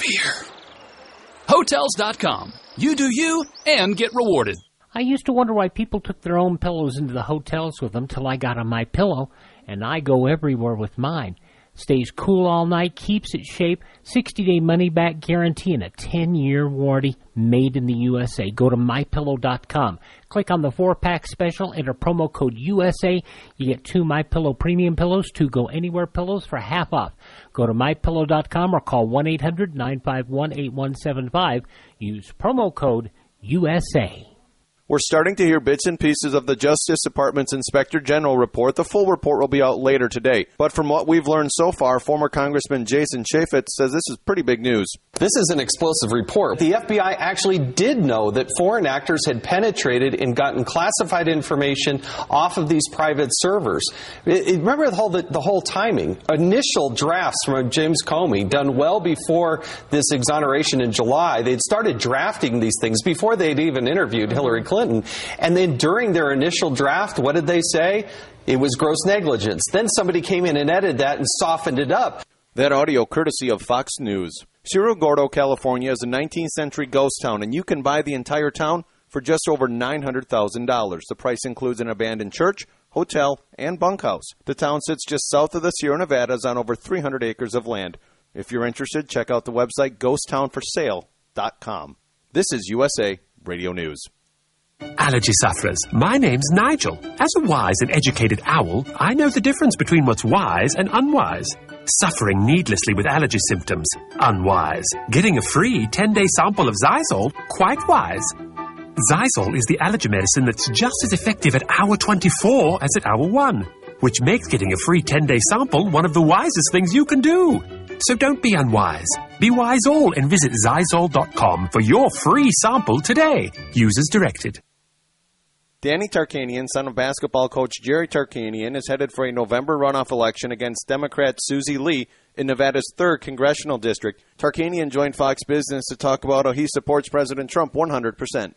fear. Hotels.com. You do you and get rewarded. I used to wonder why people took their own pillows into the hotels with them till I got on MyPillow, and I go everywhere with mine. Stays cool all night, keeps its shape, 60-day money-back guarantee, and a 10-year warranty made in the USA. Go to MyPillow.com. Click on the 4-pack special, enter promo code USA. You get 2 MyPillow premium pillows, 2 Go Anywhere pillows for half off. Go to MyPillow.com or call 1-800-951-8175. Use promo code USA. We're starting to hear bits and pieces of the Justice Department's Inspector General report. The full report will be out later today. But from what we've learned so far, former Congressman Jason Chaffetz says this is pretty big news. This is an explosive report. The FBI actually did know that foreign actors had penetrated and gotten classified information off of these private servers. Remember the whole timing. Initial drafts from James Comey, done well before this exoneration in July. They'd started drafting these things before they'd even interviewed Hillary Clinton. And then during their initial draft, what did they say? It was gross negligence. Then somebody came in and edited that and softened it up. That audio courtesy of Fox News. Cerro Gordo, California is a 19th century ghost town, and you can buy the entire town for just over $900,000. The price includes an abandoned church, hotel, and bunkhouse. The town sits just south of the Sierra Nevadas on over 300 acres of land. If you're interested, check out the website ghosttownforsale.com. This is USA Radio News. Allergy sufferers, my name's Nigel. As a wise and educated owl, I know the difference between what's wise and unwise. Suffering needlessly with allergy symptoms, unwise. Getting a free 10-day sample of Zysol, quite wise. Zysol is the allergy medicine that's just as effective at hour 24 as at hour 1, which makes getting a free 10-day sample one of the wisest things you can do. So don't be unwise. Be wise all and visit Zysol.com for your free sample today. Use as directed. Danny Tarkanian, son of basketball coach Jerry Tarkanian, is headed for a November runoff election against Democrat Susie Lee in Nevada's 3rd congressional district. Tarkanian joined Fox Business to talk about how he supports President Trump 100%.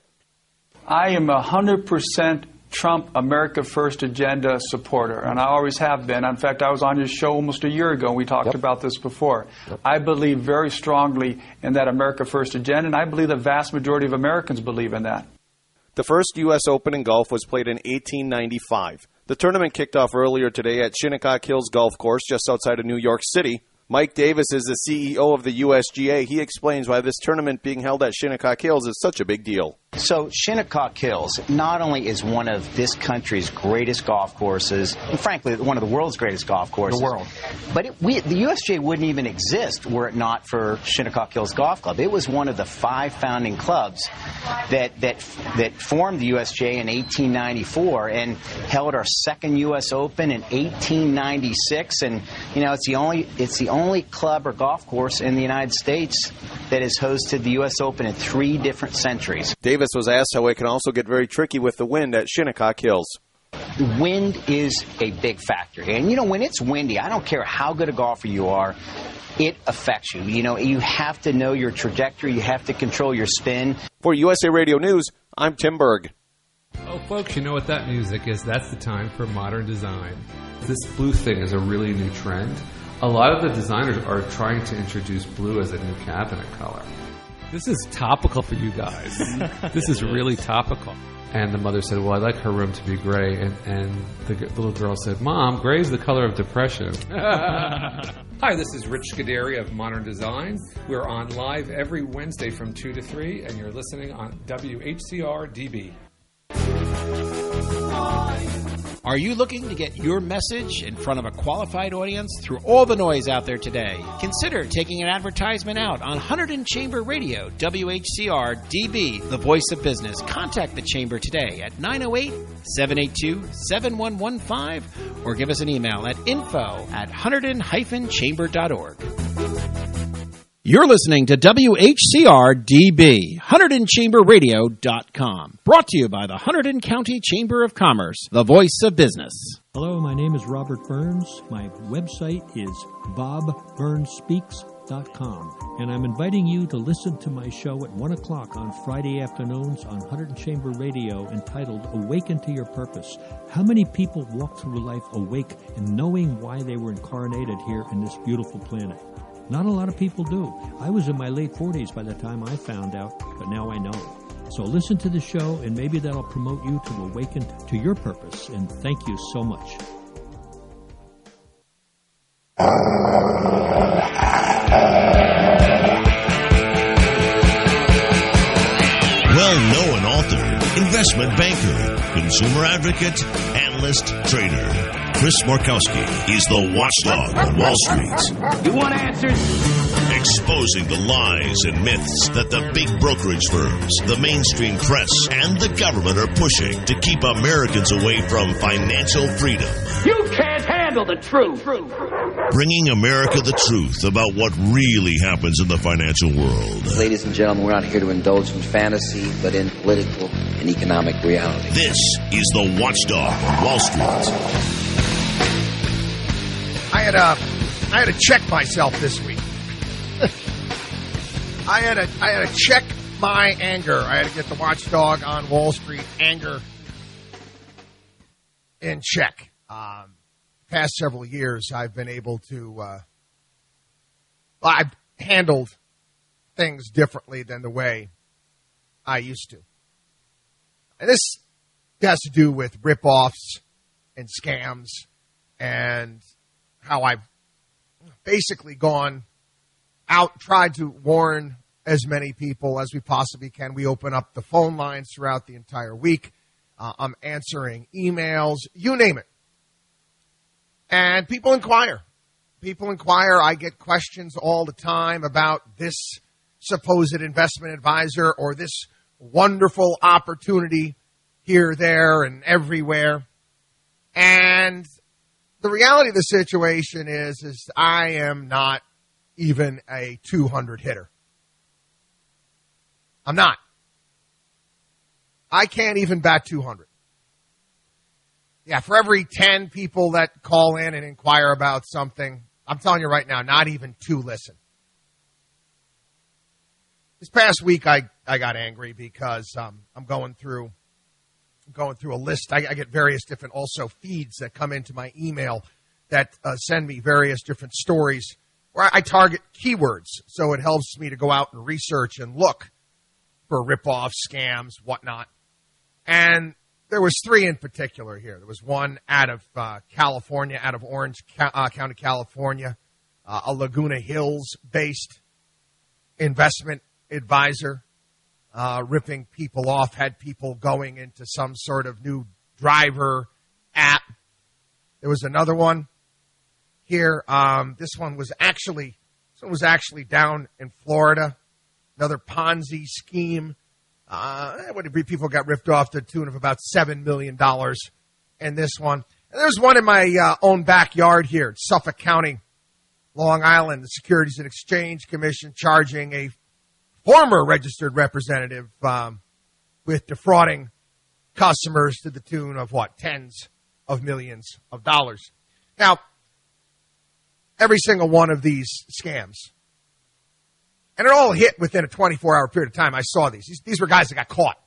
I am 100% Trump America First agenda supporter, and I always have been. In fact, I was on your show almost a year ago, and we talked about this before. I believe very strongly in that America First agenda, and I believe the vast majority of Americans believe in that. The first U.S. Open in golf was played in 1895. The tournament kicked off earlier today at Shinnecock Hills Golf Course just outside of New York City. Mike Davis is the CEO of the USGA. He explains why this tournament being held at Shinnecock Hills is such a big deal. So Shinnecock Hills not only is one of this country's greatest golf courses, and frankly, one of the world's greatest golf courses. But the USGA wouldn't even exist were it not for Shinnecock Hills Golf Club. It was one of the 5 founding clubs that formed the USGA in 1894 and held our second U.S. Open in 1896. And you know, it's the only club or golf course in the United States that has hosted the U.S. Open in 3 different centuries. Davis was asked how it can also get very tricky with the wind at Shinnecock Hills. The wind is a big factor. And, you know, when it's windy, I don't care how good a golfer you are, it affects you. You know, you have to know your trajectory. You have to control your spin. For USA Radio News, I'm Tim Berg. Oh, folks, you know what that music is. That's the time for modern design. This blue thing is a really new trend. A lot of the designers are trying to introduce blue as a new cabinet color. This is topical for you guys. This is really topical. And the mother said, well, I'd like her room to be gray. And the little girl said, Mom, gray is the color of depression. Hi, this is Rich Scuderi of Modern Design. We're on live every Wednesday from 2 to 3, and you're listening on WHCR DB. Are you looking to get your message in front of a qualified audience through all the noise out there today? Consider taking an advertisement out on Hunterdon Chamber Radio, WHCR DB, the voice of business. Contact the Chamber today at 908-782-7115 or give us an email at info@hunterdon-chamber.org. You're listening to WHCR-DB, HunterdonChamberRadio.com. Brought to you by the Hunterdon County Chamber of Commerce, the voice of business. Hello, my name is Robert Burns. My website is BobBurnsSpeaks.com. And I'm inviting you to listen to my show at 1 o'clock on Friday afternoons on Hunterdon Chamber Radio entitled Awaken to Your Purpose. How many people walk through life awake and knowing why they were incarnated here in this beautiful planet? Not a lot of people do. I was in my late 40s by the time I found out, but now I know. So listen to the show, and maybe that'll promote you to awaken to your purpose. And thank you so much. Well-known author, investment banker, consumer advocate, analyst, trader. Chris Markowski is the watchdog on Wall Street. You want answers? Exposing the lies and myths that the big brokerage firms, the mainstream press, and the government are pushing to keep Americans away from financial freedom. You can't handle the truth. Bringing America the truth about what really happens in the financial world. Ladies and gentlemen, we're not here to indulge in fantasy, but in political and economic reality. This is the Watchdog on Wall Street. I had to check myself this week. I had to check my anger. I had to get the Watchdog on Wall Street anger in check. Past several years, I've been able to. I've handled things differently than the way I used to, and this has to do with rip-offs and scams and how I've basically gone out, tried to warn as many people as we possibly can. We open up the phone lines throughout the entire week. I'm answering emails, you name it. And people inquire. I get questions all the time about this supposed investment advisor or this wonderful opportunity here, there, and everywhere. And the reality of the situation is I am not even a 200 hitter. I'm not. I can't even bat 200. Yeah, for every 10 people that call in and inquire about something, I'm telling you right now, not even 2 listen. This past week, I got angry because I'm going through a list. I get various different also feeds that come into my email that send me various different stories where I target keywords. So it helps me to go out and research and look for rip-offs, scams, whatnot. And there was 3 in particular here. There was one out of California, out of Orange County, California, a Laguna Hills-based investment advisor, ripping people off, had people going into some sort of new driver app. There was another one here. This one was actually down in Florida. Another Ponzi scheme. People got ripped off to the tune of about $7 million in this one. And there's one in my own backyard here, Suffolk County, Long Island, the Securities and Exchange Commission charging a former registered representative with defrauding customers to the tune of, tens of millions of dollars. Now, every single one of these scams, and it all hit within a 24-hour period of time. I saw these. These were guys that got caught.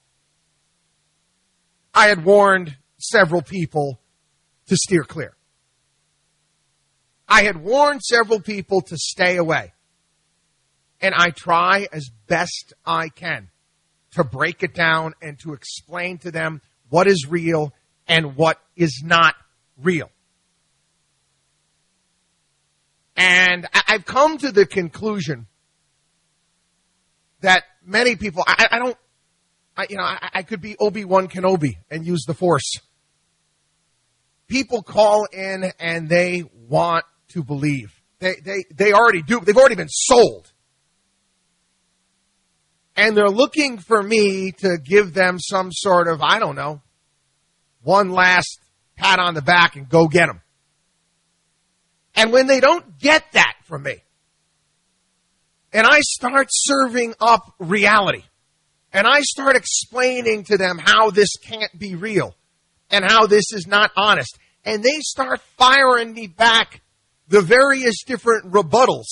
I had warned several people to steer clear. I had warned several people to stay away. And I try as best I can to break it down and to explain to them what is real and what is not real. And I've come to the conclusion that many people, I could be Obi-Wan Kenobi and use the Force. People call in and they want to believe. They already do. They've already been sold. And they're looking for me to give them some sort of, one last pat on the back and go get them. And when they don't get that from me, and I start serving up reality, and I start explaining to them how this can't be real, and how this is not honest, and they start firing me back the various different rebuttals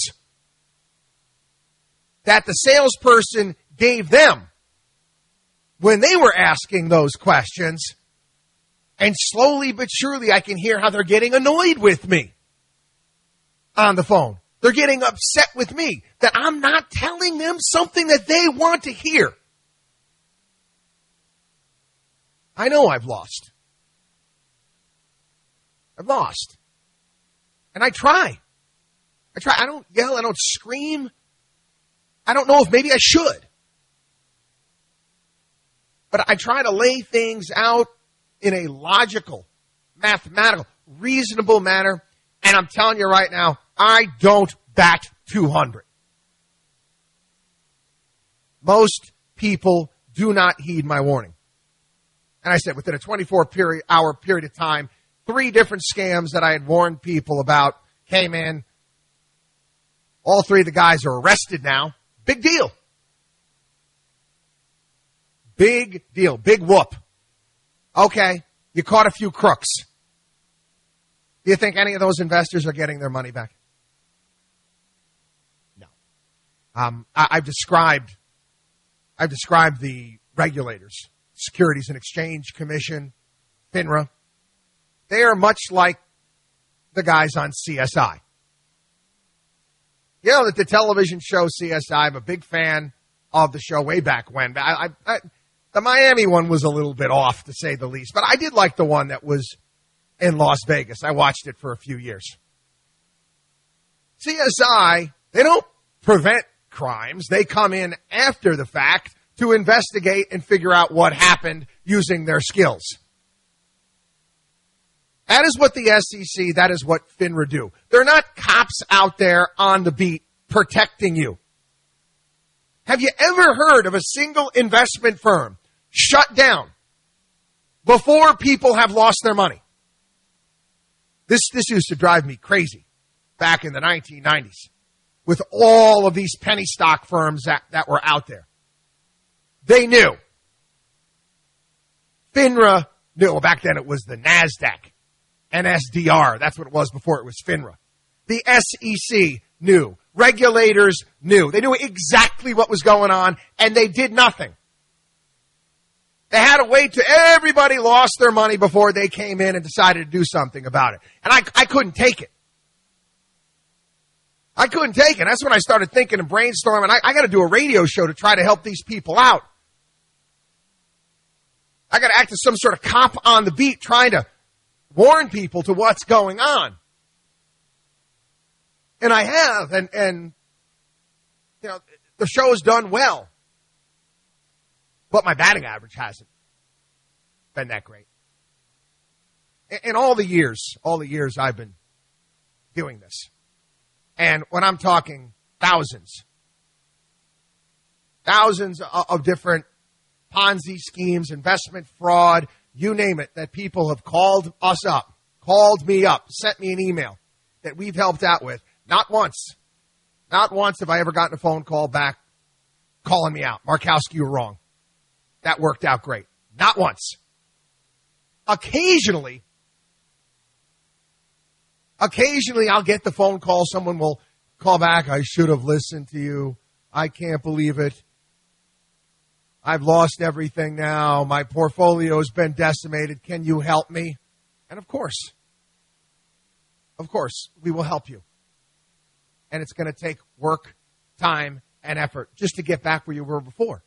that the salesperson gave them when they were asking those questions, and slowly but surely I can hear how they're getting annoyed with me on the phone. They're getting upset with me that I'm not telling them something that they want to hear. I know I've lost. I've lost. And I try. I don't yell. I don't scream. I don't know if maybe I should. But I try to lay things out in a logical, mathematical, reasonable manner. And I'm telling you right now, I don't bat 200. Most people do not heed my warning. And I said within a 24-hour period of time, 3 different scams that I had warned people about came in. All 3 of the guys are arrested now. Big deal. Big deal. Big whoop. Okay, you caught a few crooks. Do you think any of those investors are getting their money back? No. I've described the regulators, Securities and Exchange Commission, FINRA. They are much like the guys on CSI. You know that the television show CSI, I'm a big fan of the show way back when. The Miami one was a little bit off, to say the least. But I did like the one that was in Las Vegas. I watched it for a few years. CSI, they don't prevent crimes. They come in after the fact to investigate and figure out what happened using their skills. That is what the SEC, that is what FINRA do. They're not cops out there on the beat protecting you. Have you ever heard of a single investment firm shut down before people have lost their money? This used to drive me crazy back in the 1990s with all of these penny stock firms that were out there. They knew. FINRA knew. Well, back then it was the NASDAQ. NSDR. That's what it was before it was FINRA. The SEC knew. Regulators knew. They knew exactly what was going on, and they did nothing. They had to wait till everybody lost their money before they came in and decided to do something about it. And I couldn't take it. I couldn't take it. That's when I started thinking and brainstorming. I got to do a radio show to try to help these people out. I got to act as some sort of cop on the beat trying to warn people to what's going on. And I have, and you know, the show's done well. But my batting average hasn't been that great. In all the years I've been doing this. And when I'm talking thousands of different Ponzi schemes, investment fraud, you name it, that people have called us up, called me up, sent me an email that we've helped out with. Not once have I ever gotten a phone call back calling me out. Markowski, you're wrong. That worked out great. Not once. Occasionally I'll get the phone call. Someone will call back. I should have listened to you. I can't believe it. I've lost everything now. My portfolio has been decimated. Can you help me? And of course, we will help you. And it's going to take work, time, and effort just to get back where you were before.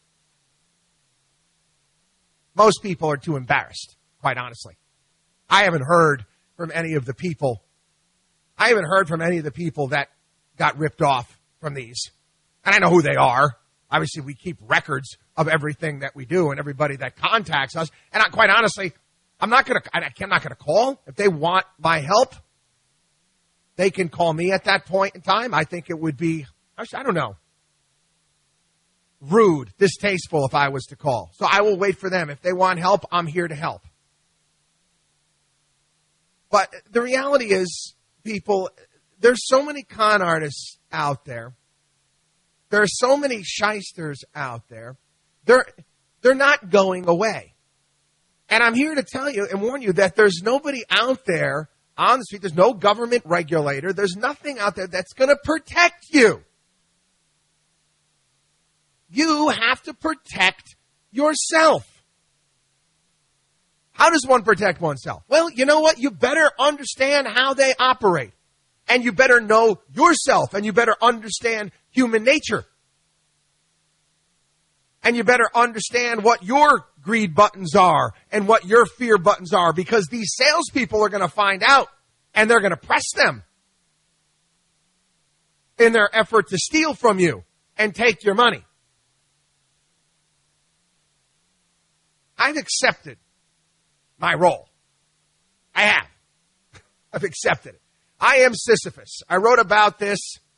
Most people are too embarrassed, quite honestly. I haven't heard from any of the people that got ripped off from these. And I know who they are. Obviously, we keep records of everything that we do and everybody that contacts us. And quite honestly, I'm not going to call. If they want my help, they can call me at that point in time. I think it would be, I don't know, rude, distasteful if I was to call. So I will wait for them. If they want help, I'm here to help. But the reality is, people, there's so many con artists out there. There are so many shysters out there. They're not going away. And I'm here to tell you and warn you that there's nobody out there on the street. There's no government regulator. There's nothing out there that's going to protect you. You have to protect yourself. How does one protect oneself? Well, you know what? You better understand how they operate. And you better know yourself, and you better understand human nature. And you better understand what your greed buttons are and what your fear buttons are, because these salespeople are going to find out, and they're going to press them in their effort to steal from you and take your money. I've accepted my role. I have. I've accepted it. I am Sisyphus. I wrote about this,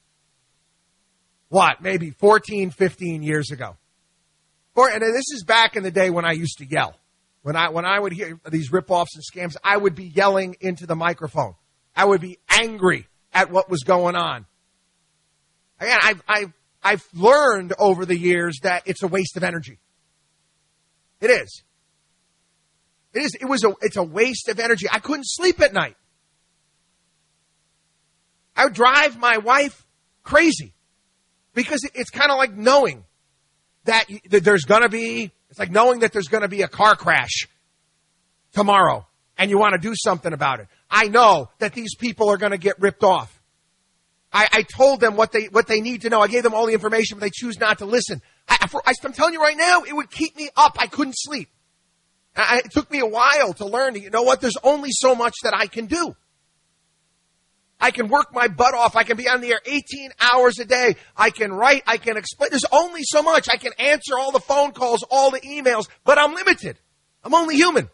maybe 14, 15 years ago. And this is back in the day when I used to yell. When I would hear these ripoffs and scams, I would be yelling into the microphone. I would be angry at what was going on. Again, I've learned over the years that it's a waste of energy. It is. It's a waste of energy. I couldn't sleep at night. I would drive my wife crazy because it's kind of like knowing that there's going to be, it's like knowing that there's going to be a car crash tomorrow and you want to do something about it. I know that these people are going to get ripped off. I told them what they need to know. I gave them all the information, but they choose not to listen. I'm telling you right now, it would keep me up. I couldn't sleep. It took me a while to learn, you know what, there's only so much that I can do. I can work my butt off. I can be on the air 18 hours a day. I can write. I can explain. There's only so much. I can answer all the phone calls, all the emails, but I'm limited. I'm only human.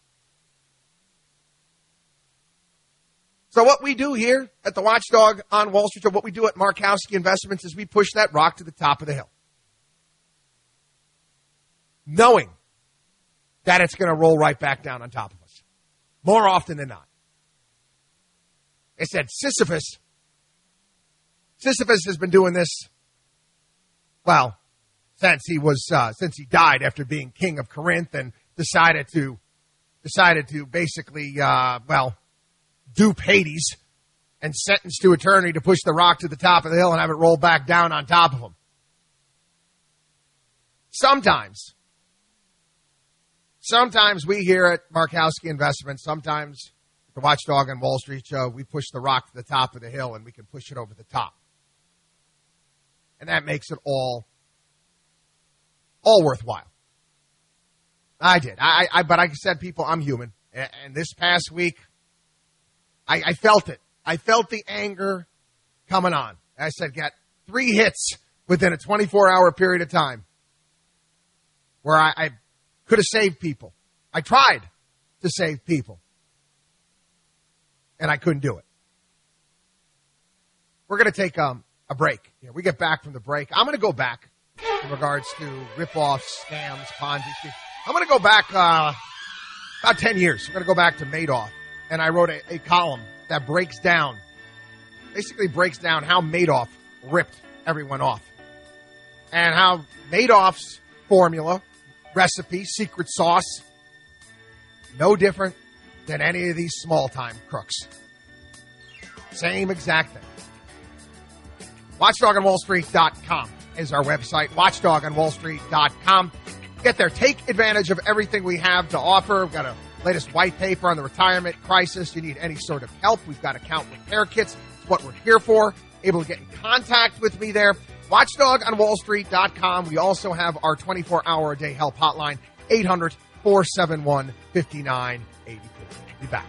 So what we do here at the Watchdog on Wall Street, or what we do at Markowski Investments, is we push that rock to the top of the hill, knowing that it's going to roll right back down on top of us, more often than not. I said Sisyphus has been doing this, since he died after being king of Corinth and decided to basically, dupe Hades and sentence to eternity to push the rock to the top of the hill and have it roll back down on top of him. Sometimes we here at Markowski Investments, sometimes the Watchdog on Wall Street show, we push the rock to the top of the hill and we can push it over the top. And that makes it all worthwhile. I did. But like I said, people, I'm human. And this past week, I felt it. I felt the anger coming on. I said, got 3 hits within a 24-hour period of time where I could have saved people. I tried to save people. And I couldn't do it. We're going to take a break. We get back from the break. I'm going to go back in regards to ripoffs, scams, Ponzi schemes. I'm going to go back about 10 years. I'm going to go back to Madoff. And I wrote a column that breaks down how Madoff ripped everyone off. And how Madoff's formula, recipe, secret sauce, no different than any of these small-time crooks. Same exact thing. WatchdogOnWallStreet.com is our website. WatchdogOnWallStreet.com. Get there. Take advantage of everything we have to offer. We've got a latest white paper on the retirement crisis. You need any sort of help, we've got account repair kits. It's what we're here for. Able to get in contact with me there. WatchdogOnWallStreet.com. We also have our 24-hour-a-day help hotline, 800-471-5984. Be back.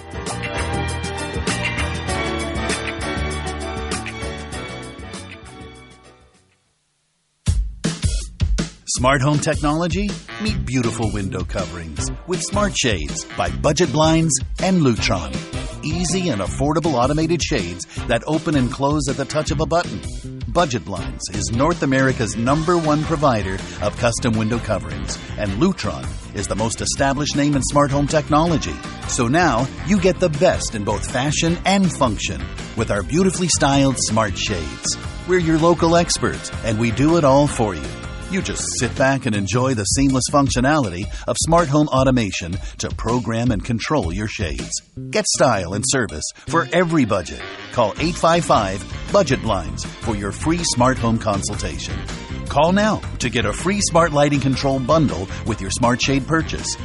Smart home technology? Meet beautiful window coverings with Smart Shades by Budget Blinds and Lutron. Easy and affordable automated shades that open and close at the touch of a button. Budget Blinds is North America's #1 provider of custom window coverings, and Lutron is the most established name in smart home technology. So now you get the best in both fashion and function with our beautifully styled Smart Shades. We're your local experts, and we do it all for you. You just sit back and enjoy the seamless functionality of smart home automation to program and control your shades. Get style and service for every budget. Call 855-BUDGET-BLINDS for your free smart home consultation. Call now to get a free smart lighting control bundle with your smart shade purchase.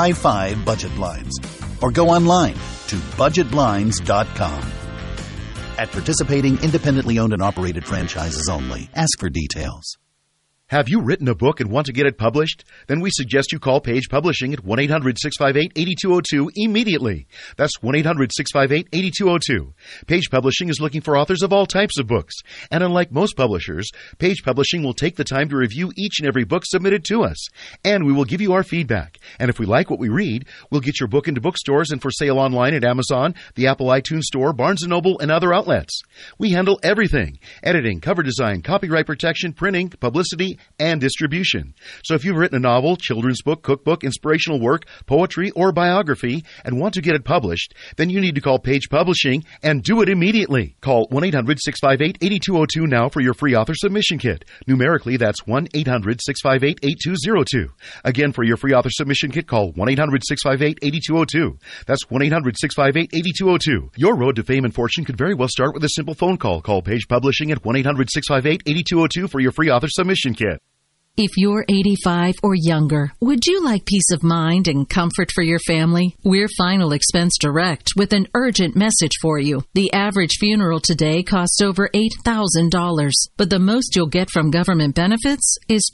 855-BUDGET-BLINDS. Or go online to budgetblinds.com. at participating independently owned and operated franchises only. Ask for details. Have you written a book and want to get it published? Then we suggest you call Page Publishing at 1-800-658-8202 immediately. That's 1-800-658-8202. Page Publishing is looking for authors of all types of books. And unlike most publishers, Page Publishing will take the time to review each and every book submitted to us. And we will give you our feedback. And if we like what we read, we'll get your book into bookstores and for sale online at Amazon, the Apple iTunes Store, Barnes & Noble, and other outlets. We handle everything: editing, cover design, copyright protection, printing, publicity, and distribution. So if you've written a novel, children's book, cookbook, inspirational work, poetry, or biography and want to get it published, then you need to call Page Publishing and do it immediately. Call 1-800-658-8202 now for your free author submission kit. Numerically, that's 1-800-658-8202. Again, for your free author submission kit, call 1-800-658-8202. That's 1-800-658-8202. Your road to fame and fortune could very well start with a simple phone call. Call Page Publishing at 1-800-658-8202 for your free author submission kit. If you're 85 or younger, would you like peace of mind and comfort for your family? We're Final Expense Direct with an urgent message for you. The average funeral today costs over $8,000, but the most you'll get from government benefits is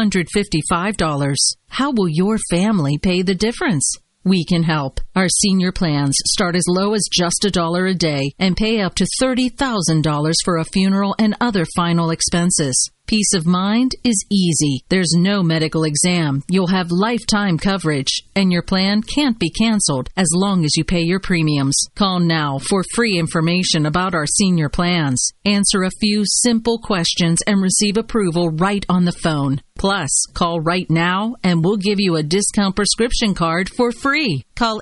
$255. How will your family pay the difference? We can help. Our senior plans start as low as just $1 a day and pay up to $30,000 for a funeral and other final expenses. Peace of mind is easy. There's no medical exam. You'll have lifetime coverage, and your plan can't be canceled as long as you pay your premiums. Call now for free information about our senior plans. Answer a few simple questions and receive approval right on the phone. Plus, call right now and we'll give you a discount prescription card for free. Call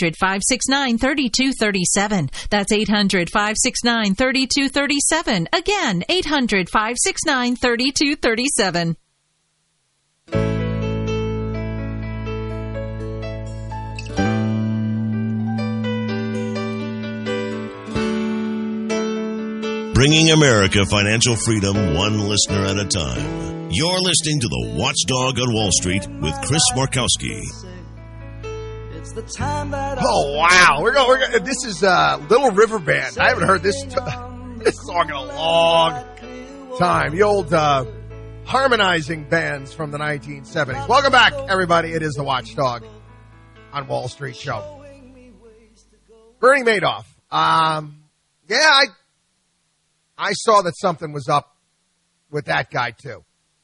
800-569-3237. That's 800-569-3237. Again, 800-569-3237. Bringing America financial freedom one listener at a time. You're listening to The Watchdog on Wall Street with Chris Markowski. Oh, wow. We're going. This is Little River Band. I haven't heard this song in a long time. The old harmonizing bands from the 1970s. Welcome back, everybody. It is The Watchdog on Wall Street show. Bernie Madoff. I saw that something was up with that guy, too.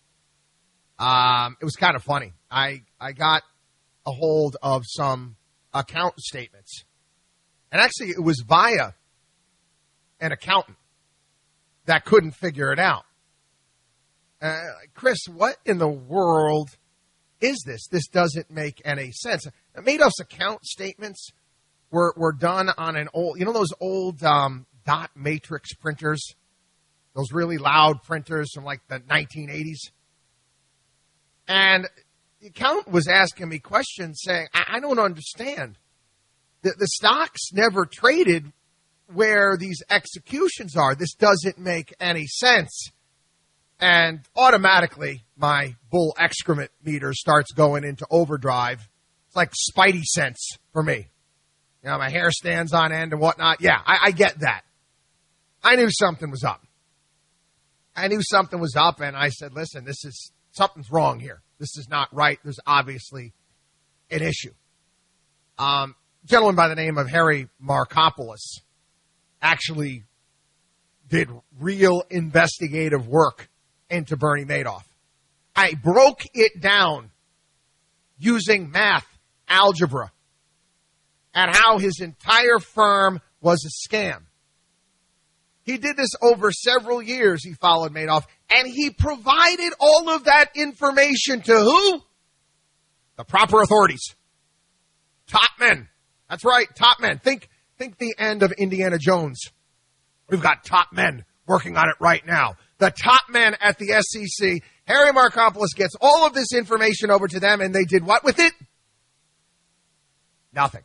It was kind of funny. I got a hold of some account statements. And actually, it was via an accountant that couldn't figure it out. Chris, what in the world is this? This doesn't make any sense. Madoff's account statements were done on an old, those old dot matrix printers? Those really loud printers from like the 1980s. And the accountant was asking me questions saying, I don't understand. The stocks never traded where these executions are. This doesn't make any sense. And automatically, my bull excrement meter starts going into overdrive. It's like Spidey sense for me. My hair stands on end and whatnot. Yeah, I get that. I knew something was up. And I said, listen, something's wrong here. This is not right. There's obviously an issue. Gentleman by the name of Harry Markopolos actually did real investigative work into Bernie Madoff. I broke it down using math, algebra, and how his entire firm was a scam. He did this over several years. He followed Madoff, and he provided all of that information to who? The proper authorities. Top men. That's right, top men. Think the end of Indiana Jones. We've got top men working on it right now. The top men at the SEC. Harry Markopolos gets all of this information over to them, and they did what with it? Nothing.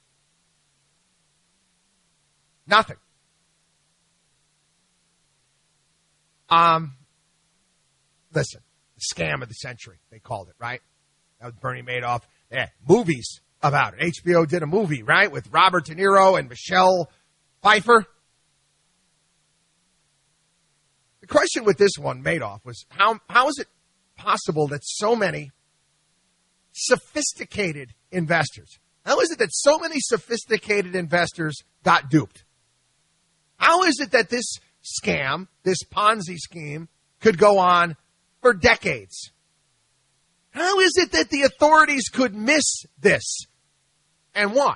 Nothing. Listen, the scam of the century, they called it, right? That was Bernie Madoff. Yeah, movies about it. HBO did a movie, right, with Robert De Niro and Michelle Pfeiffer. question with this one, Madoff, was how is it possible that so many sophisticated investors, how is it that so many sophisticated investors got duped? How is it that this scam, this Ponzi scheme, could go on for decades? How is it that the authorities could miss this? And why?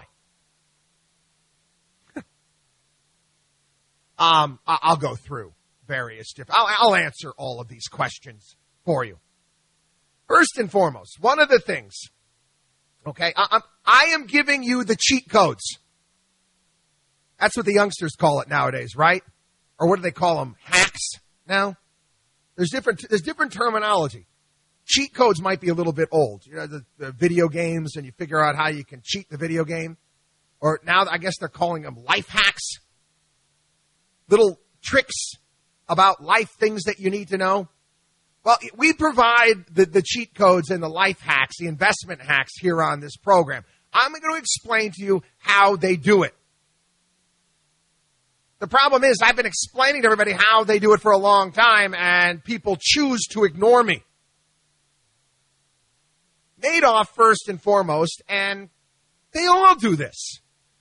I'll go through various different. I'll answer all of these questions for you. First and foremost, one of the things, okay, I am giving you the cheat codes. That's what the youngsters call it nowadays, right? Or what do they call them? Hacks now? There's different terminology. Cheat codes might be a little bit old. You know, the video games, and you figure out how you can cheat the video game. Or now I guess they're calling them life hacks. Little tricks about life, things that you need to know. Well, we provide the cheat codes and the life hacks, the investment hacks here on this program. I'm going to explain to you how they do it. The problem is I've been explaining to everybody how they do it for a long time, and people choose to ignore me. Madoff, first and foremost, and they all do this.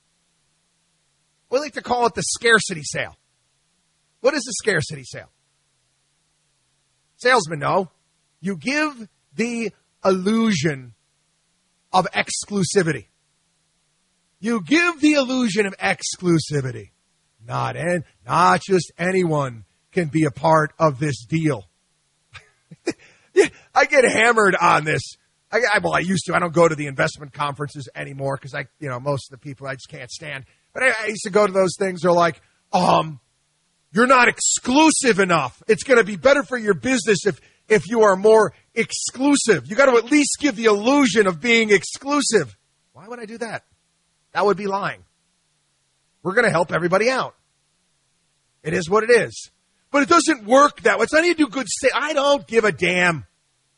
We like to call it the scarcity sale. What is the scarcity sale? Salesmen know. You give the illusion of exclusivity. You give the illusion of exclusivity. Not just anyone can be a part of this deal. Yeah, I get hammered on this. I used to. I don't go to the investment conferences anymore because most of the people I just can't stand. But I used to go to those things. They're like, you're not exclusive enough. It's going to be better for your business if you are more exclusive. You got to at least give the illusion of being exclusive. Why would I do that? That would be lying. We're going to help everybody out. It is what it is. But it doesn't work that way. It's not even do good sales. I don't give a damn.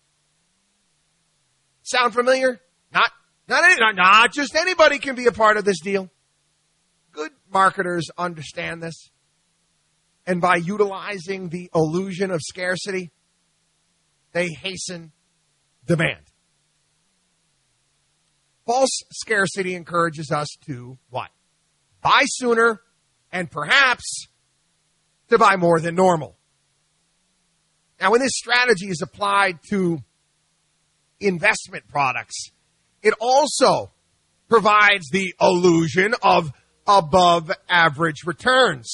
Sound familiar? Not just anybody can be a part of this deal. Good marketers understand this. And by utilizing the illusion of scarcity, they hasten demand. False scarcity encourages us to what? Buy sooner and perhaps to buy more than normal. Now, when this strategy is applied to investment products, it also provides the illusion of above average returns.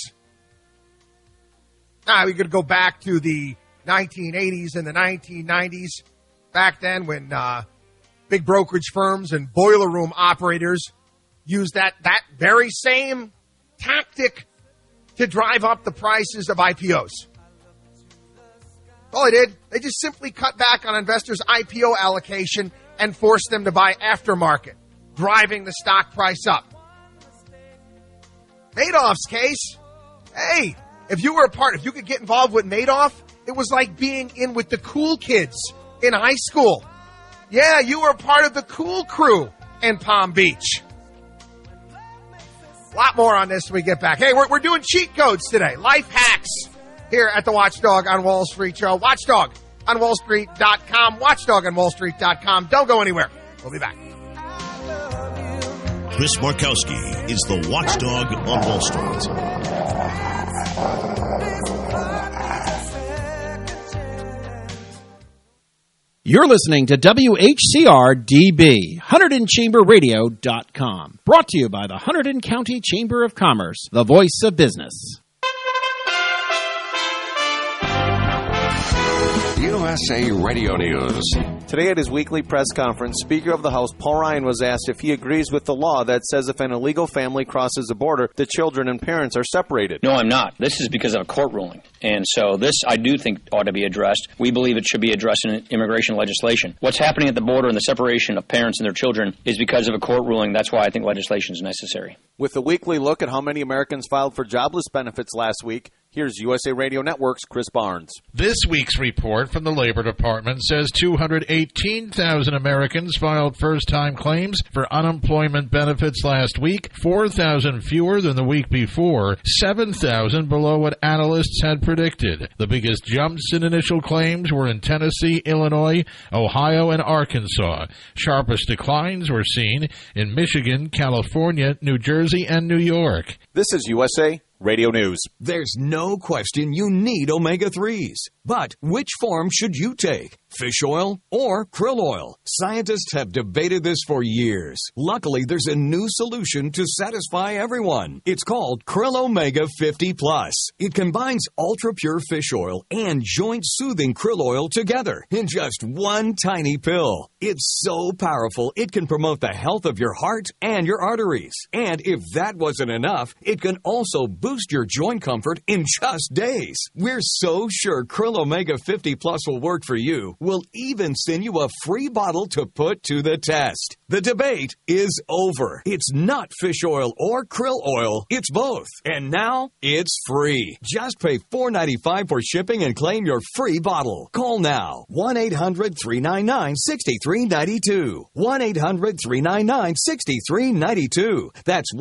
Now, we could go back to the 1980s and the 1990s, back then when big brokerage firms and boiler room operators used that very same tactic to drive up the prices of IPOs. All they did, they just simply cut back on investors' IPO allocation and forced them to buy aftermarket, driving the stock price up. Madoff's case, hey, if you could get involved with Madoff, it was like being in with the cool kids in high school. Yeah, you were part of the cool crew in Palm Beach. A lot more on this when we get back. Hey, we're doing cheat codes today. Life hacks here at the Watchdog on Wall Street show. Watchdog on WallStreet.com. Watchdog on WallStreet.com. Don't go anywhere. We'll be back. Chris Markowski is the Watchdog on Wall Street. You're listening to WHCR-DB, HunterdonChamberRadio.com. Brought to you by the Hunterdon County Chamber of Commerce, the voice of business. USA Radio News. Today at his weekly press conference, Speaker of the House Paul Ryan was asked if he agrees with the law that says if an illegal family crosses the border, the children and parents are separated. No, I'm not. This is because of a court ruling. And so this, I do think, ought to be addressed. We believe it should be addressed in immigration legislation. What's happening at the border and the separation of parents and their children is because of a court ruling. That's why I think legislation is necessary. With a weekly look at how many Americans filed for jobless benefits last week, here's USA Radio Network's Chris Barnes. This week's report from the Labor Department says 280 18,000 Americans filed first-time claims for unemployment benefits last week, 4,000 fewer than the week before, 7,000 below what analysts had predicted. The biggest jumps in initial claims were in Tennessee, Illinois, Ohio, and Arkansas. Sharpest declines were seen in Michigan, California, New Jersey, and New York. This is USA Radio News. There's no question you need omega-3s. But which form should you take? Fish oil or krill oil? Scientists have debated this for years. Luckily, there's a new solution to satisfy everyone. It's called Krill Omega 50 Plus. It combines ultra-pure fish oil and joint-soothing krill oil together in just one tiny pill. It's so powerful, it can promote the health of your heart and your arteries. And if that wasn't enough, it can also boost your joint comfort in just days. We're so sure Krill Omega 50 Plus will work for you. We'll even send you a free bottle to put to the test. The debate is over. It's not fish oil or krill oil. It's both. And now it's free. Just pay $4.95 for shipping and claim your free bottle. Call now. 1-800-399-6392. 1-800-399-6392. That's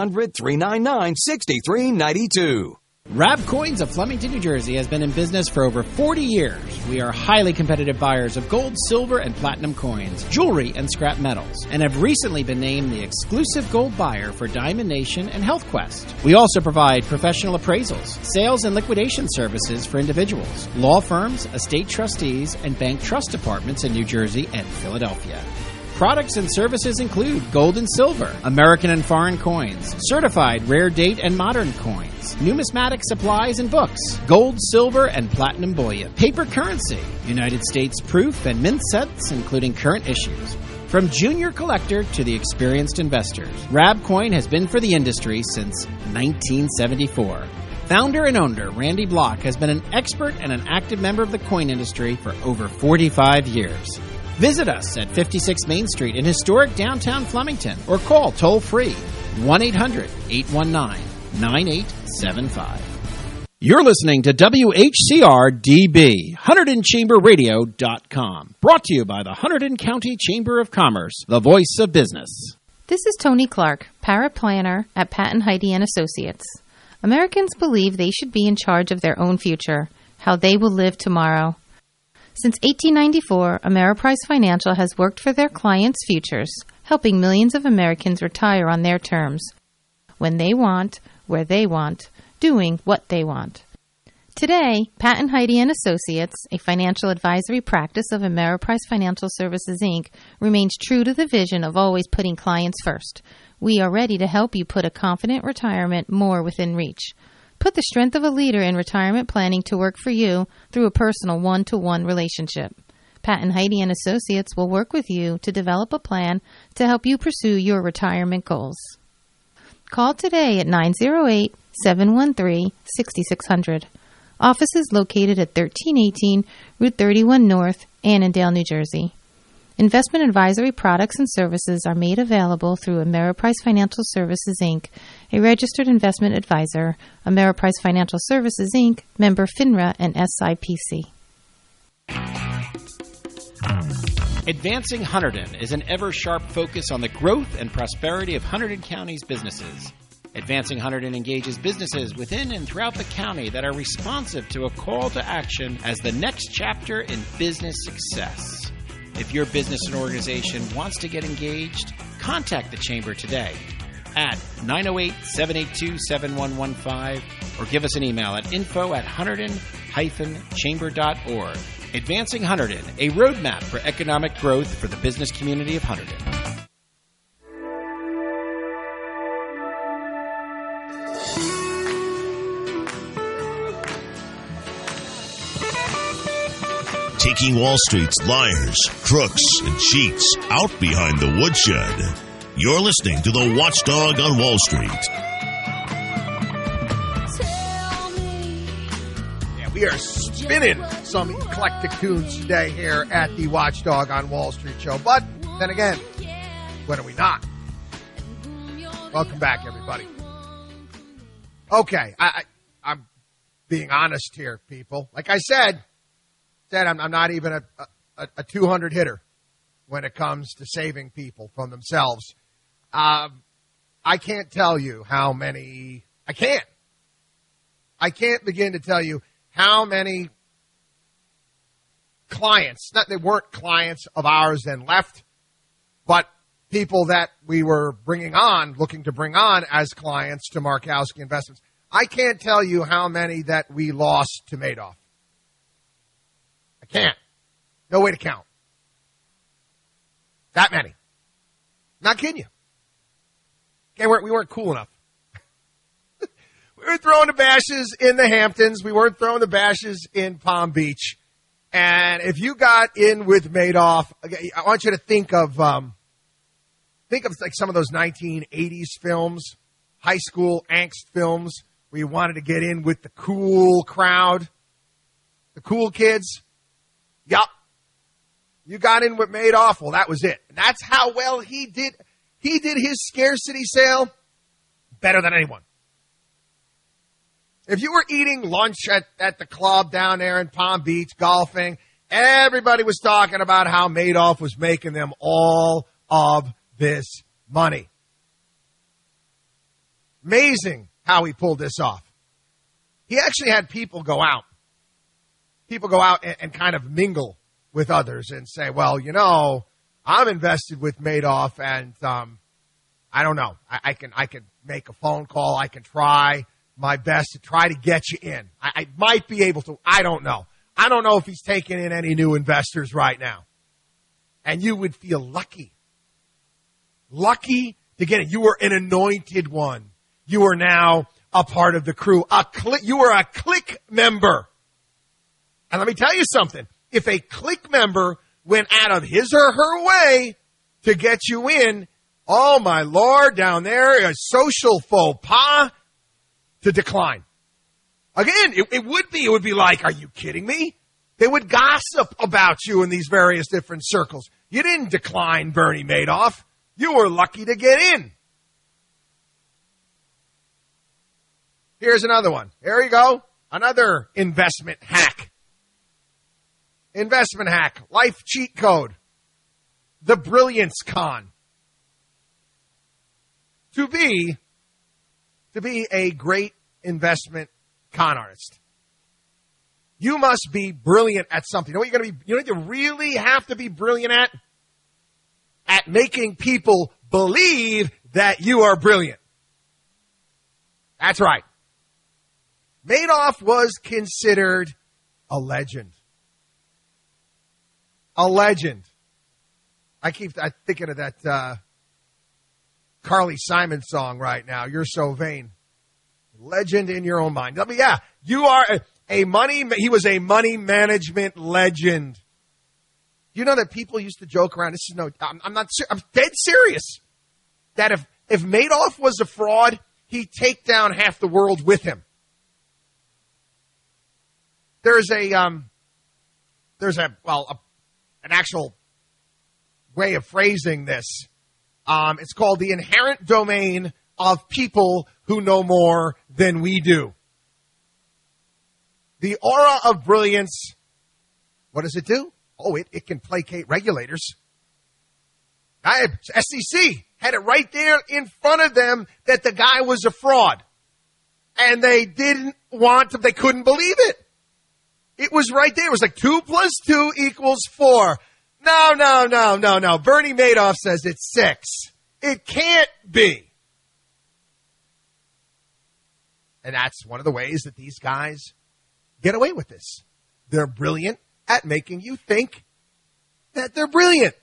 1-800-399-6392. Rab Coins of Flemington, New Jersey has been in business for over 40 years. We are highly competitive buyers of gold, silver, and platinum coins, jewelry, and scrap metals, and have recently been named the exclusive gold buyer for Diamond Nation and Health Quest. We also provide professional appraisals, sales and liquidation services for individuals, law firms, estate trustees, and bank trust departments in New Jersey and Philadelphia. Products and services include gold and silver, American and foreign coins, certified rare date and modern coins, numismatic supplies and books, gold, silver, and platinum bullion, paper currency, United States proof and mint sets including current issues. From junior collector to the experienced investors, Rab Coin has been for the industry since 1974. Founder and owner Randy Block has been an expert and an active member of the coin industry for over 45 years. Visit us at 56 Main Street in historic downtown Flemington or call toll-free 1-800-819-9875. You're listening to WHCR-DB, HunterdonChamberRadio.com. Brought to you by the Hunterdon County Chamber of Commerce, the voice of business. This is Tony Clark, paraplanner at Patton Heidi & Associates. Americans believe they should be in charge of their own future, how they will live tomorrow. Since 1894, Ameriprise Financial has worked for their clients' futures, helping millions of Americans retire on their terms, when they want, where they want, doing what they want. Today, Patton Heidi & Associates, a financial advisory practice of Ameriprise Financial Services, Inc., remains true to the vision of always putting clients first. We are ready to help you put a confident retirement more within reach. Put the strength of a leader in retirement planning to work for you through a personal one-to-one relationship. Patton Heidi & Associates will work with you to develop a plan to help you pursue your retirement goals. Call today at 908-713-6600. Office is located at 1318 Route 31 North, Annandale, New Jersey. Investment advisory products and services are made available through Ameriprise Financial Services, Inc., a registered investment advisor, Ameriprise Financial Services, Inc., member FINRA and SIPC. Advancing Hunterdon is an ever-sharp focus on the growth and prosperity of Hunterdon County's businesses. Advancing Hunterdon engages businesses within and throughout the county that are responsive to a call to action as the next chapter in business success. If your business and organization wants to get engaged, contact the Chamber today at 908-782-7115 or give us an email at info@hunterdon-chamber.org. Advancing Hunterdon, a roadmap for economic growth for the business community of Hunterdon. Taking Wall Street's liars, crooks, and cheats out behind the woodshed. You're listening to the Watchdog on Wall Street. Yeah, we are spinning some eclectic tunes today here at the Watchdog on Wall Street show. But then again, when are we not? Welcome back, everybody. Okay, I'm being honest here, people. Like I said, I'm not even a a 200 hitter when it comes to saving people from themselves. I can't tell you how many. I can't begin to tell you how many clients, not they weren't clients of ours and left, but people that we were looking to bring on as clients to Markowski Investments. I can't tell you how many that we lost to Madoff. I can't. No way to count. That many. Not kidding you. Okay, we weren't cool enough. We were throwing the bashes in the Hamptons. We weren't throwing the bashes in Palm Beach. And if you got in with Madoff, I want you to think of like some of those 1980s films, high school angst films, where you wanted to get in with the cool crowd, the cool kids. Yup. You got in with Madoff. Well, that was it. And that's how well he did. He did his scarcity sale better than anyone. If you were eating lunch at the club down there in Palm Beach, golfing, everybody was talking about how Madoff was making them all of this money. Amazing how he pulled this off. He actually had people go out and kind of mingle with others and say, well, you know, I'm invested with Madoff and I don't know. I can make a phone call. I can try my best to try to get you in. I might be able to. I don't know. I don't know if he's taking in any new investors right now. And you would feel lucky. Lucky to get it. You were an anointed one. You are now a part of the crew. You are a clique member. And let me tell you something. If a clique member went out of his or her way to get you in, oh my Lord, down there, a social faux pas to decline. Again, it would be like, are you kidding me? They would gossip about you in these various different circles. You didn't decline Bernie Madoff. You were lucky to get in. Here's another one. Here you go. Another investment hack. Investment hack. Life cheat code. The Brilliance Con. To be a great investment con artist, you must be brilliant at something. You know what you're going to be? You know what you really have to be brilliant at? At making people believe that you are brilliant. That's right. Madoff was considered a legend. A legend. I keep thinking of that Carly Simon song right now. You're so vain. Legend in your own mind. I mean, yeah, you are he was a money management legend. You know that people used to joke around. I'm dead serious. That if Madoff was a fraud, he'd take down half the world with him. There's an actual way of phrasing this. It's called the inherent domain of people who know more than we do. The aura of brilliance, what does it do? Oh, it can placate regulators. SEC had it right there in front of them that the guy was a fraud. And they they couldn't believe it. It was right there. It was like 2 + 2 = 4. No. Bernie Madoff says it's 6. It can't be. And that's one of the ways that these guys get away with this. They're brilliant at making you think that they're brilliant.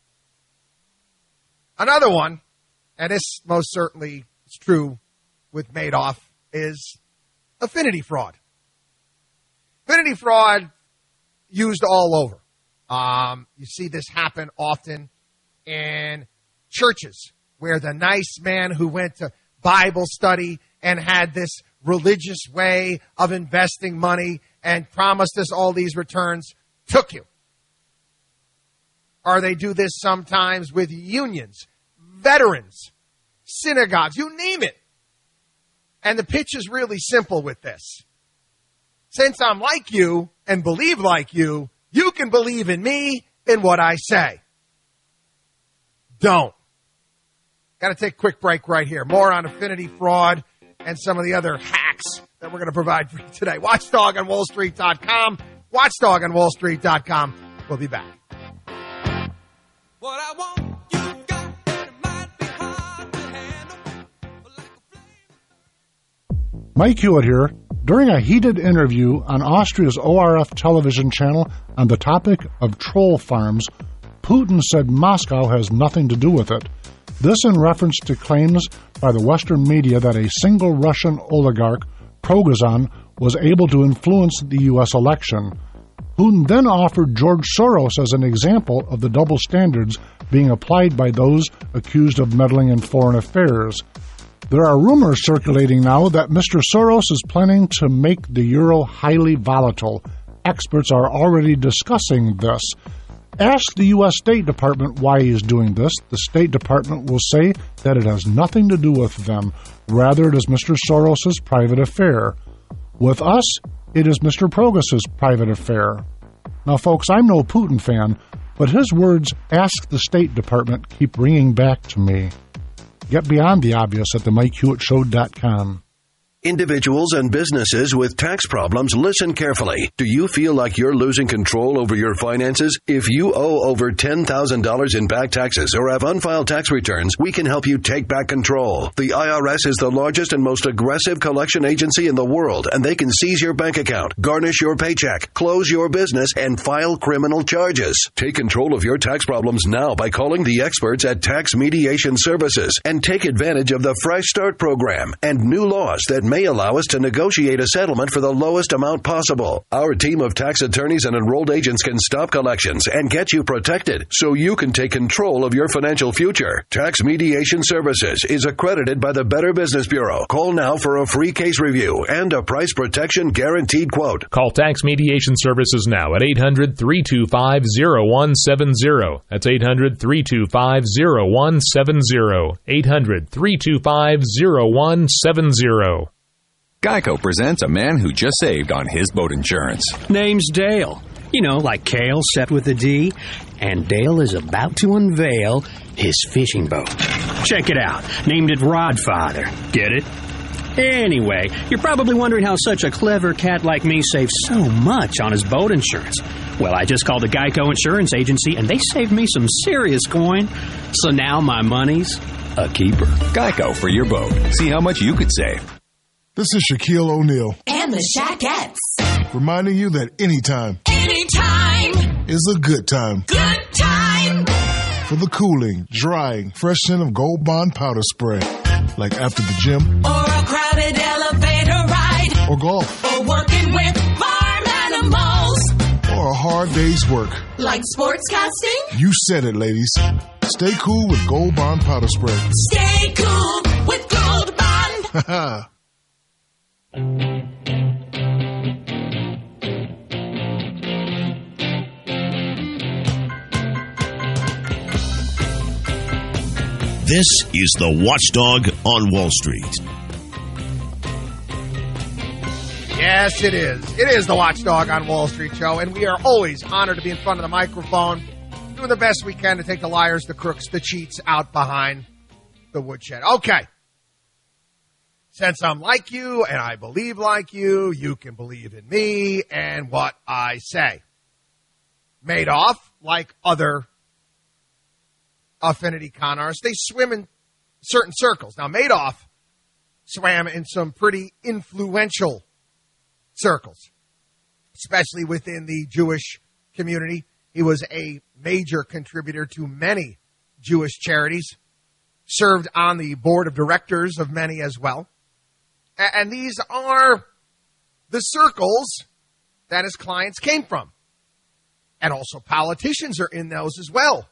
Another one, and this most certainly is true with Madoff, is affinity fraud. Affinity fraud used all over. You see this happen often in churches where the nice man who went to Bible study and had this religious way of investing money and promised us all these returns took you. Or they do this sometimes with unions, veterans, synagogues, you name it. And the pitch is really simple with this. Since I'm like you and believe like you, You can believe in me and what I say. Don't. Got to take a quick break right here. More on affinity fraud and some of the other hacks that we're going to provide for you today. WatchdogonWallStreet.com. WatchdogonWallStreet.com. We'll be back. What I want, you got, and it might be hard to handle. Mike Hewitt here. During a heated interview on Austria's ORF television channel on the topic of troll farms, Putin said Moscow has nothing to do with it. This in reference to claims by the Western media that a single Russian oligarch, Prigozhin, was able to influence the U.S. election. Putin then offered George Soros as an example of the double standards being applied by those accused of meddling in foreign affairs. There are rumors circulating now that Mr. Soros is planning to make the euro highly volatile. Experts are already discussing this. Ask the U.S. State Department why he is doing this. The State Department will say that it has nothing to do with them. Rather, it is Mr. Soros' private affair. With us, it is Mr. Prigozhin's private affair. Now, folks, I'm no Putin fan, but his words, ask the State Department, keep ringing back to me. Get beyond the obvious at themikehewittShow.com. Individuals and businesses with tax problems, listen carefully. Do you feel like you're losing control over your finances? If you owe over $10,000 in back taxes or have unfiled tax returns, we can help you take back control. The IRS is the largest and most aggressive collection agency in the world, and they can seize your bank account, garnish your paycheck, close your business, and file criminal charges. Take control of your tax problems now by calling the experts at Tax Mediation Services and take advantage of the Fresh Start program and new laws that may allow us to negotiate a settlement for the lowest amount possible. Our team of tax attorneys and enrolled agents can stop collections and get you protected so you can take control of your financial future. Tax Mediation Services is accredited by the Better Business Bureau. Call now for a free case review and a price protection guaranteed quote. Call Tax Mediation Services now at 800-325-0170. That's 800-325-0170. 800-325-0170. Geico presents a man who just saved on his boat insurance. Name's Dale. You know, like Kale, set with a D. And Dale is about to unveil his fishing boat. Check it out. Named it Rodfather. Get it? Anyway, you're probably wondering how such a clever cat like me saves so much on his boat insurance. Well, I just called the Geico Insurance Agency, and they saved me some serious coin. So now my money's a keeper. Geico for your boat. See how much you could save. This is Shaquille O'Neal. And the Shaquettes. Reminding you that anytime is a good time. Good time. For the cooling, drying, fresh scent of Gold Bond powder spray. Like after the gym. Or a crowded elevator ride. Or golf. Or working with farm animals. Or a hard day's work. Like sportscasting. You said it, ladies. Stay cool with Gold Bond powder spray. Stay cool with Gold Bond. Ha This is the Watchdog on Wall Street. Yes, it is. It is the Watchdog on Wall Street show, and we are always honored to be in front of the microphone, doing the best we can to take the liars, the crooks, the cheats out behind the woodshed. Okay. Since I'm like you and I believe like you, you can believe in me and what I say. Madoff, like other affinity con artists, they swim in certain circles. Now, Madoff swam in some pretty influential circles, especially within the Jewish community. He was a major contributor to many Jewish charities, served on the board of directors of many as well. And these are the circles that his clients came from. And also politicians are in those as well.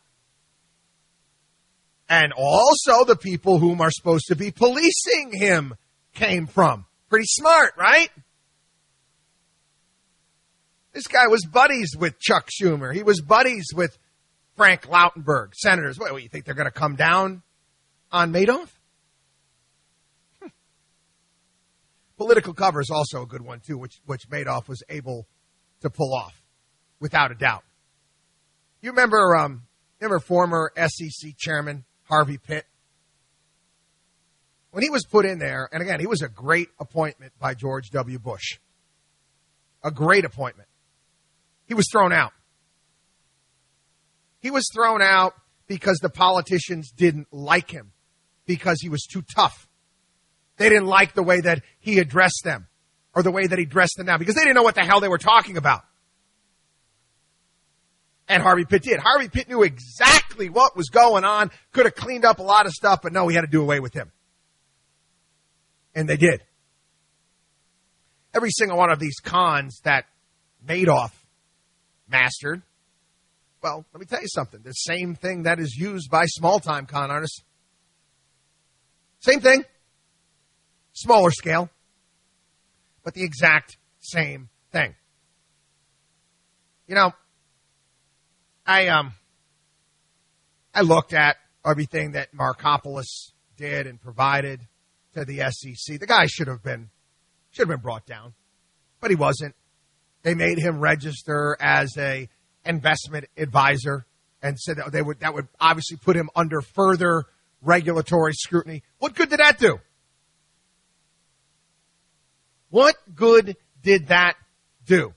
And also the people whom are supposed to be policing him came from. Pretty smart, right? This guy was buddies with Chuck Schumer. He was buddies with Frank Lautenberg, senators. What, you think they're going to come down on Madoff? Political cover is also a good one, too, which Madoff was able to pull off. without a doubt. You remember former SEC chairman Harvey Pitt? When he was put in there, and again, he was a great appointment by George W. Bush. A great appointment. He was thrown out. He was thrown out because the politicians didn't like him, because he was too tough. They didn't like the way that he addressed them, or the way that he dressed them down, because they didn't know what the hell they were talking about. And Harvey Pitt did. Harvey Pitt knew exactly what was going on, could have cleaned up a lot of stuff, but no, he had to do away with him. And they did. Every single one of these cons that Madoff mastered, well, let me tell you something. The same thing that is used by small-time con artists. Same thing. Smaller scale. But the exact same thing. You know, I looked at everything that Markopoulos did and provided to the SEC. The guy should have been brought down, but he wasn't. They made him register as a investment advisor and said that that would obviously put him under further regulatory scrutiny. What good did that do? What good did that do?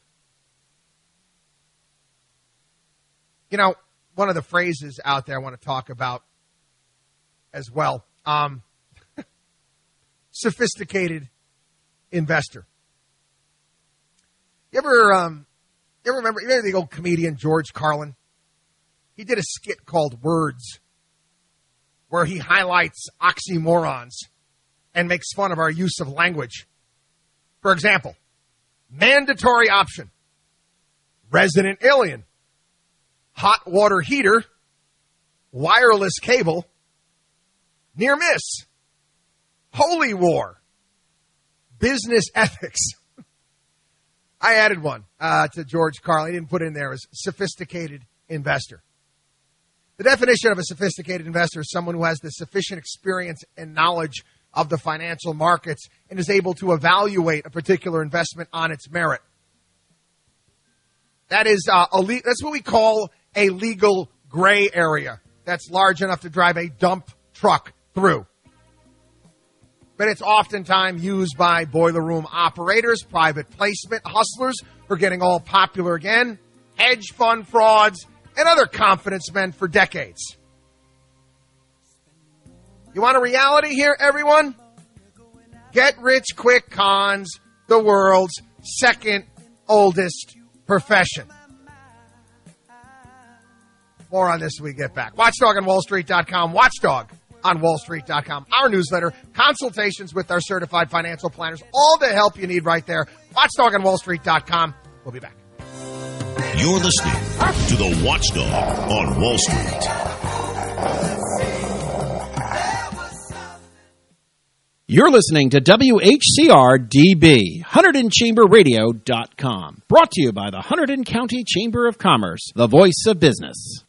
You know, one of the phrases out there I want to talk about as well, sophisticated investor. You ever remember the old comedian George Carlin? He did a skit called Words, where he highlights oxymorons and makes fun of our use of language. For example, mandatory option, resident alien, hot water heater, wireless cable, near miss, holy war, business ethics. I added one to George Carlin. He didn't put it in there as sophisticated investor. The definition of a sophisticated investor is someone who has the sufficient experience and knowledge of the financial markets and is able to evaluate a particular investment on its merit. That is that's what we call a legal gray area that's large enough to drive a dump truck through. But it's oftentimes used by boiler room operators, private placement hustlers who are getting all popular again, hedge fund frauds, and other confidence men for decades. You want a reality here, everyone? Get rich quick cons, the world's second oldest profession. More on this when we get back. WatchdogOnWallStreet.com. Watchdog on WallStreet.com. Our newsletter, consultations with our certified financial planners, all the help you need right there. WatchdogOnWallStreet.com. We'll be back. You're listening to the Watchdog on Wall Street. You're listening to WHCR-DB, HunterdonChamberRadio.com. Brought to you by the Hunterdon County Chamber of Commerce, the voice of business.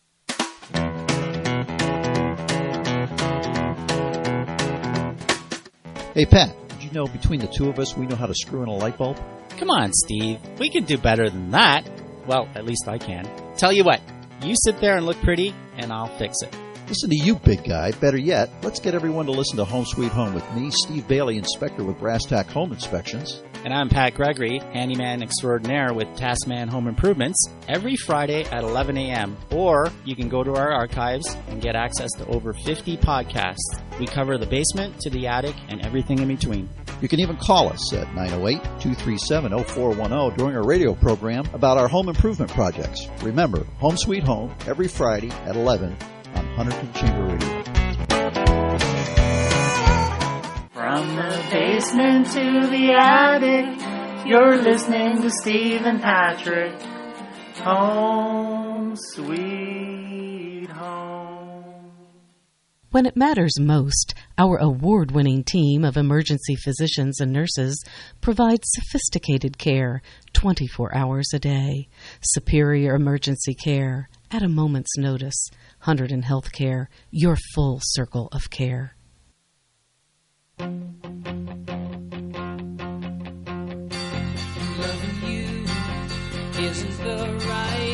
Hey, Pat, did you know between the two of us, we know how to screw in a light bulb? Come on, Steve. We can do better than that. Well, at least I can. Tell you what, you sit there and look pretty, and I'll fix it. Listen to you, big guy. Better yet, let's get everyone to listen to Home Sweet Home with me, Steve Bailey, inspector with Brass Tack Home Inspections. And I'm Pat Gregory, handyman extraordinaire with Taskman Home Improvements, every Friday at 11 a.m. Or you can go to our archives and get access to over 50 podcasts. We cover the basement to the attic and everything in between. You can even call us at 908-237-0410 during our radio program about our home improvement projects. Remember, Home Sweet Home, every Friday at 11 on Hunterdon Chamber Radio. From the basement to the attic, you're listening to Steve and Patrick. Home Sweet Home. When it matters most, our award-winning team of emergency physicians and nurses provides sophisticated care 24 hours a day. Superior emergency care at a moment's notice. Hunterdon Healthcare, your full circle of care. Loving you isn't the right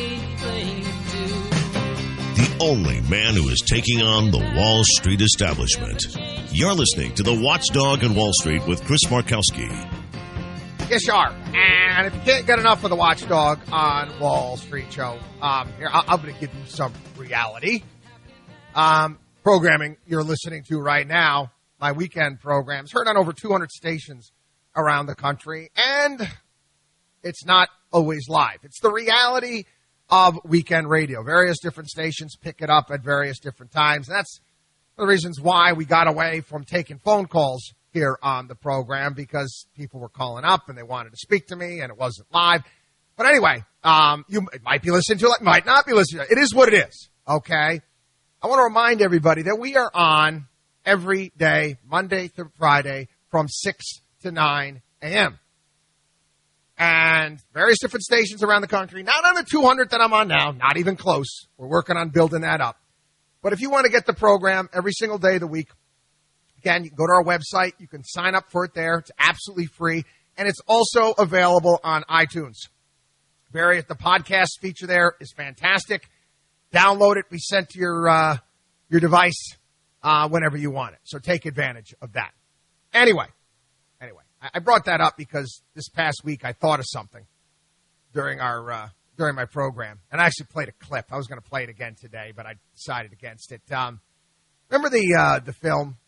only man who is taking on the Wall Street establishment. You're listening to The Watchdog on Wall Street with Chris Markowski. Yes, you are. And if you can't get enough of the Watchdog on Wall Street show, here, I'm going to give you some reality. Programming you're listening to right now, my weekend programs, heard on over 200 stations around the country, and it's not always live. It's the reality of weekend radio. Various different stations pick it up at various different times. And that's one of the reasons why we got away from taking phone calls here on the program, because people were calling up and they wanted to speak to me and it wasn't live. But anyway, you might be listening to it, might not be listening to it. It is what it is, okay? I want to remind everybody that we are on every day, Monday through Friday, from 6 to 9 a.m. And various different stations around the country, not on the 200 that I'm on now, not even close. We're working on building that up. But if you want to get the program every single day of the week, again, you can go to our website. You can sign up for it there. It's absolutely free. And it's also available on iTunes. The podcast feature there is fantastic. Download it. Be sent to your device whenever you want it. So take advantage of that. Anyway, I brought that up because this past week I thought of something during my program, and I actually played a clip. I was going to play it again today, but I decided against it. Remember the film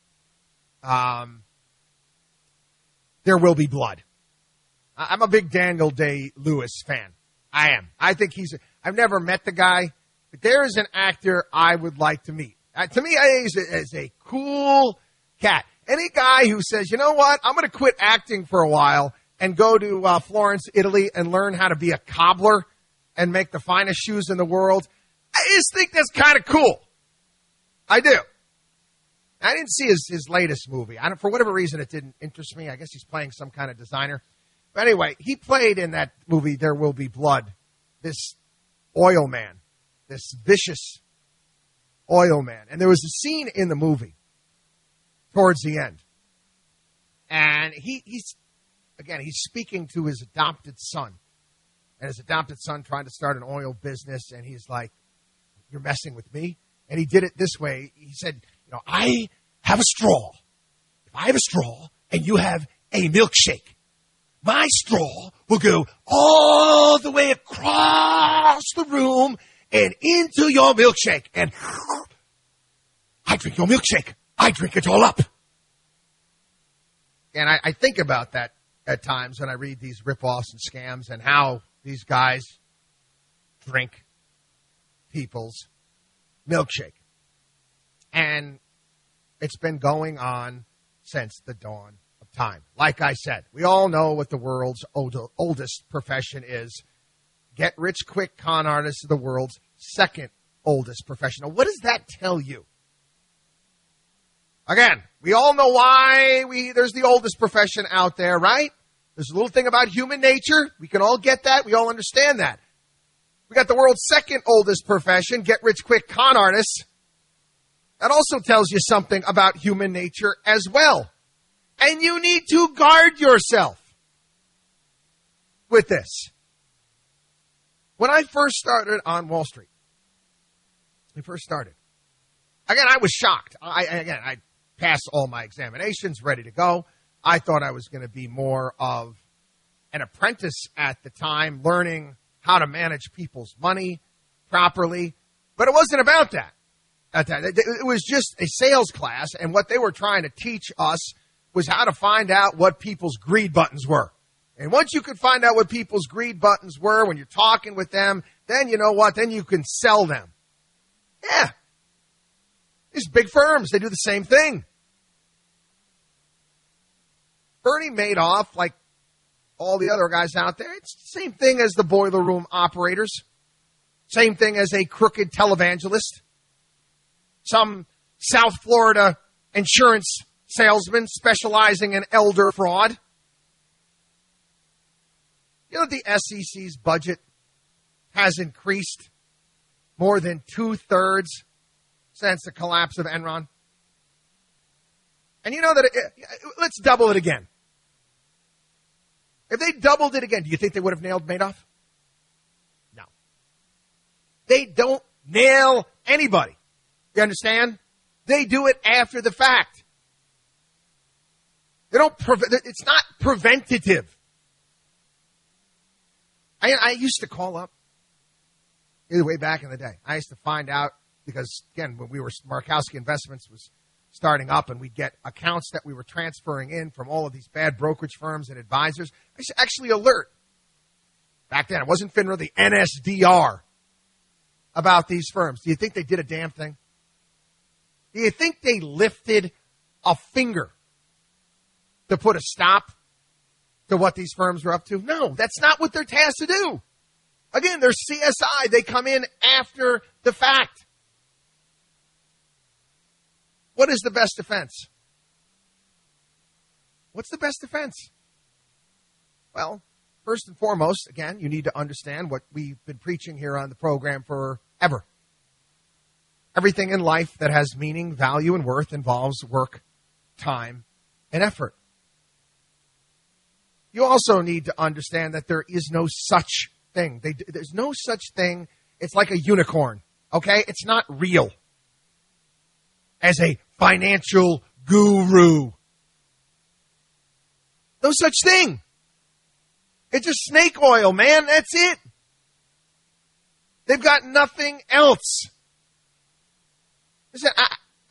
There Will Be Blood? I'm a big Daniel Day-Lewis fan. I am. I think I've never met the guy, but there is an actor I would like to meet. To me, he's a cool cat. Any guy who says, you know what, I'm going to quit acting for a while and go to Florence, Italy, and learn how to be a cobbler and make the finest shoes in the world, I just think that's kind of cool. I do. I didn't see his latest movie. For whatever reason, it didn't interest me. I guess he's playing some kind of designer. But anyway, he played in that movie, There Will Be Blood, this oil man, this vicious oil man. And there was a scene in the movie towards the end. And he's speaking to his adopted son. And his adopted son trying to start an oil business. And he's like, you're messing with me? And he did it this way. He said, you know, I have a straw. If I have a straw and you have a milkshake, my straw will go all the way across the room and into your milkshake. And I drink your milkshake. I drink it all up. And I think about that at times when I read these rip-offs and scams and how these guys drink people's milkshake. And it's been going on since the dawn of time. Like I said, we all know what the world's oldest profession is. Get rich quick con artists are the world's second oldest profession. Now, what does that tell you? Again, we all know why there's the oldest profession out there, right? There's a little thing about human nature. We can all get that. We all understand that. We got the world's second oldest profession, get rich quick con artists. That also tells you something about human nature as well. And you need to guard yourself with this. When I first started on Wall Street, again, I was shocked. I passed all my examinations, ready to go. I thought I was going to be more of an apprentice at the time, learning how to manage people's money properly. But it wasn't about that. It was just a sales class, and what they were trying to teach us was how to find out what people's greed buttons were. And once you could find out what people's greed buttons were when you're talking with them, then you know what? Then you can sell them. Yeah. These big firms, they do the same thing. Bernie Madoff, like all the other guys out there, it's the same thing as the boiler room operators. Same thing as a crooked televangelist. Some South Florida insurance salesman specializing in elder fraud. You know, the SEC's budget has increased more than 2/3 since the collapse of Enron. And you know that, let's double it again. If they doubled it again, do you think they would have nailed Madoff? No. They don't nail anybody. You understand? They do it after the fact. They don't. It's not preventative. I used to call up. Way back in the day, I used to find out because again, when Markowski Investments was starting up, and we'd get accounts that we were transferring in from all of these bad brokerage firms and advisors. I used to actually alert. Back then, it wasn't FINRA, the NSDR about these firms. Do you think they did a damn thing? Do you think they lifted a finger to put a stop to what these firms were up to? No, that's not what they're tasked to do. Again, they're CSI. They come in after the fact. What is the best defense? What's the best defense? Well, first and foremost, again, you need to understand what we've been preaching here on the program forever. Everything in life that has meaning, value, and worth involves work, time, and effort. You also need to understand that there is no such thing. There's no such thing. It's like a unicorn, okay? It's not real. As a financial guru. No such thing. It's just snake oil, man. That's it. They've got nothing else. Listen,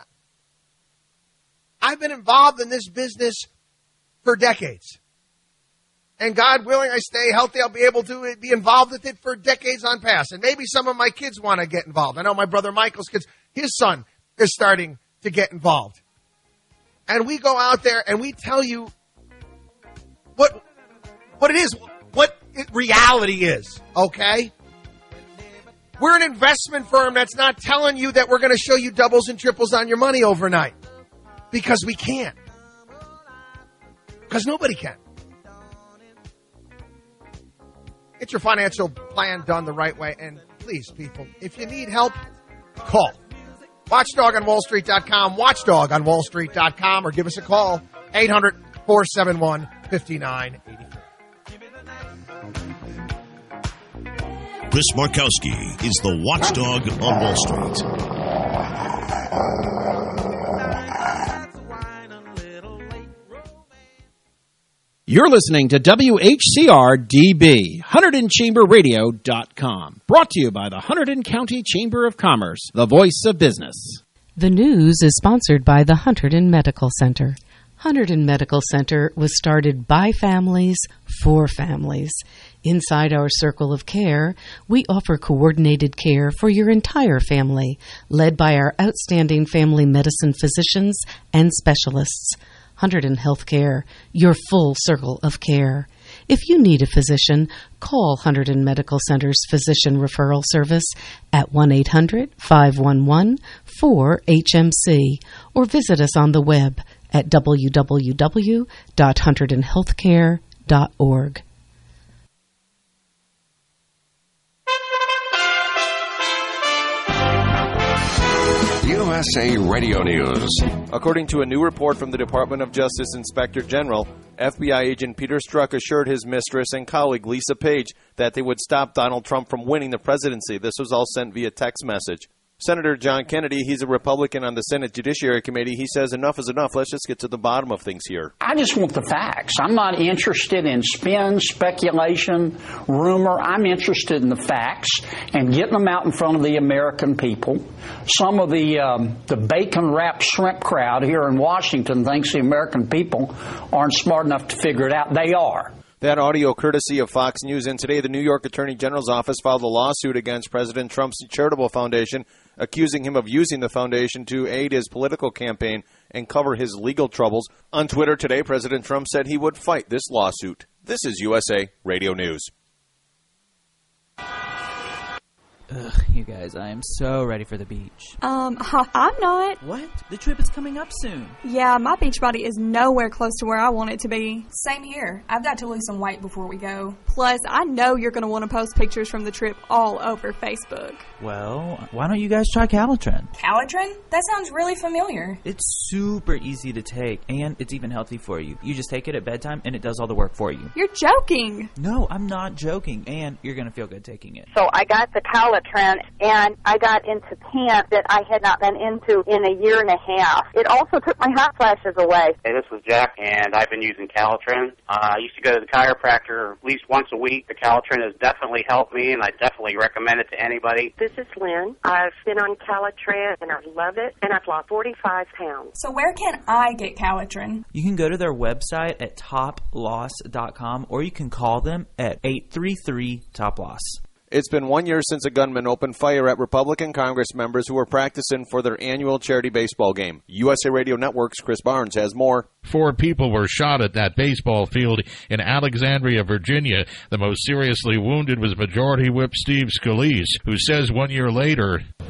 I've been involved in this business for decades. And God willing, I stay healthy, I'll be able to be involved with it for decades on past. And maybe some of my kids want to get involved. I know my brother Michael's kids, his son is starting to get involved. And we go out there and we tell you what it is, what reality is, okay? We're an investment firm that's not telling you that we're going to show you doubles and triples on your money overnight. Because we can't. Because nobody can. Get your financial plan done the right way. And please, people, if you need help, call. WatchDogOnWallStreet.com, WatchDogOnWallStreet.com, or give us a call, 800-471-5983. Chris Markowski is the watchdog on Wall Street. You're listening to WHCR-DB, HunterdonChamberRadio.com. Brought to you by the Hunterdon County Chamber of Commerce, the voice of business. The news is sponsored by the Hunterdon Medical Center. Hunterdon Medical Center was started by families for families. Inside our circle of care, we offer coordinated care for your entire family, led by our outstanding family medicine physicians and specialists. Hunterdon Healthcare, your full circle of care. If you need a physician, call Hunterdon Medical Center's Physician Referral Service at 1-800-511-4HMC or visit us on the web at www.hunterdonhealthcare.org. USA Radio News. According to a new report from the Department of Justice Inspector General, FBI agent Peter Strzok assured his mistress and colleague Lisa Page that they would stop Donald Trump from winning the presidency. This was all sent via text message. Senator John Kennedy, he's a Republican on the Senate Judiciary Committee. He says enough is enough. Let's just get to the bottom of things here. I just want the facts. I'm not interested in spin, speculation, rumor. I'm interested in the facts and getting them out in front of the American people. Some of the bacon-wrapped shrimp crowd here in Washington thinks the American people aren't smart enough to figure it out. They are. That audio courtesy of Fox News. And today, the New York Attorney General's office filed a lawsuit against President Trump's charitable foundation, accusing him of using the foundation to aid his political campaign and cover his legal troubles. On Twitter today, President Trump said he would fight this lawsuit. This is USA Radio News. Ugh, you guys, I am so ready for the beach. I'm not. What? The trip is coming up soon. Yeah, my beach body is nowhere close to where I want it to be. Same here. I've got to lose some weight before we go. Plus, I know you're going to want to post pictures from the trip all over Facebook. Well, why don't you guys try Calitrin? Calitrin? That sounds really familiar. It's super easy to take, and it's even healthy for you. You just take it at bedtime, and it does all the work for you. You're joking. No, I'm not joking, and you're going to feel good taking it. So I got the Calitrin, and I got into pants that I had not been into in a year and a half. It also took my hot flashes away. Hey, this is Jack, and I've been using Calitrin. I used to go to the chiropractor at least once a week. The Calitrin has definitely helped me, and I definitely recommend it to anybody. This is Lynn. I've been on Calitrin, and I love it, and I've lost 45 pounds. So where can I get Calitrin? You can go to their website at toploss.com, or you can call them at 833-TOP-LOSS. It's been 1 year since a gunman opened fire at Republican Congress members who were practicing for their annual charity baseball game. USA Radio Network's Chris Barnes has more. 4 people were shot at that baseball field in Alexandria, Virginia. The most seriously wounded was Majority Whip Steve Scalise, who says 1 year later,